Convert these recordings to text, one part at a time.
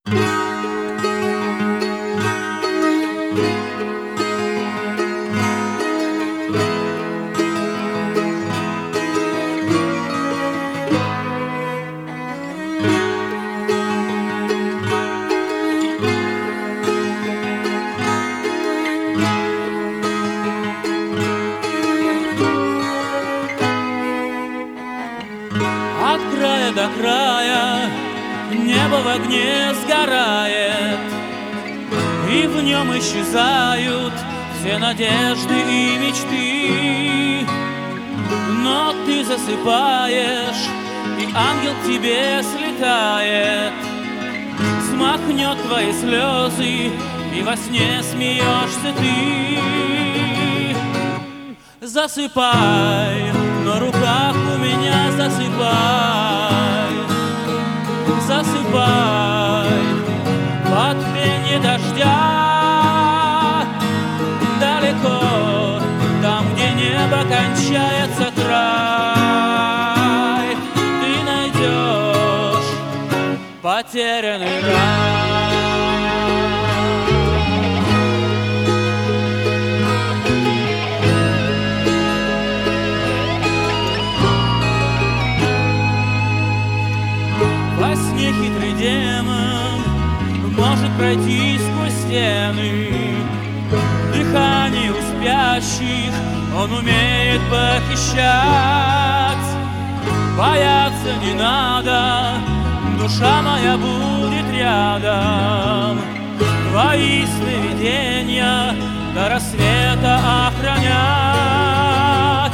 От края до края небо в огне сгорает, и в нем исчезают все надежды и мечты. Но ты засыпаешь, и ангел к тебе слетает, смахнет твои слезы, и во сне смеешься ты. Засыпай, на руках у меня засыпай, засыпай под пенье дождя. Далеко, там, где небо кончается край, ты найдешь потерянный рай. Во сне хитрый демон может пройти сквозь стены, дыхание у спящих он умеет похищать. Бояться не надо, душа моя будет рядом, твои сновидения до рассвета охранять.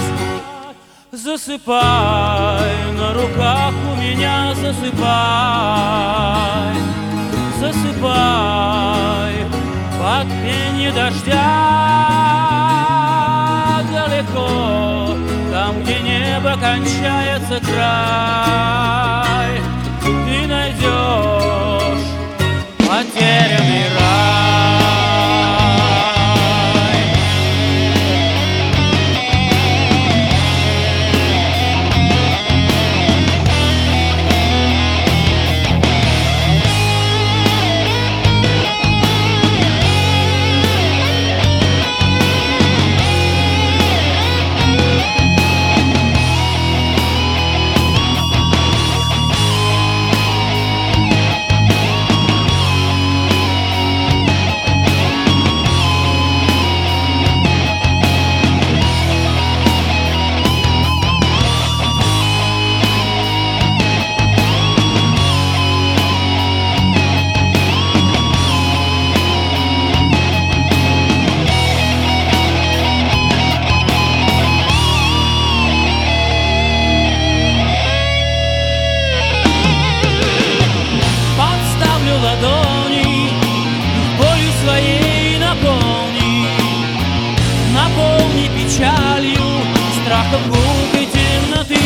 Засыпай, на руках у меня засыпай, засыпай под пенье дождя. Далеко, там, где небо кончается край, ты найдешь потерянный рай. Ладони болью своей наполни, наполни печалью, страхом глупой темноты.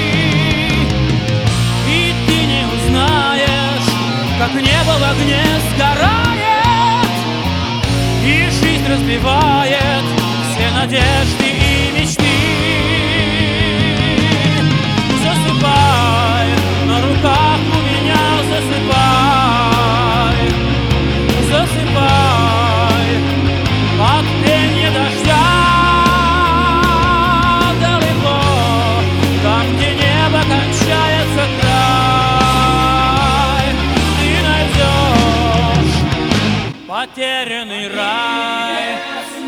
И ты не узнаешь, как небо в огне сгорает, и жизнь разбивает все надежды и мечты. Засыпай, на руках у меня засыпай, засыпай под пенье дождя. Далеко, там, где небо кончается край, ты найдешь потерянный рай.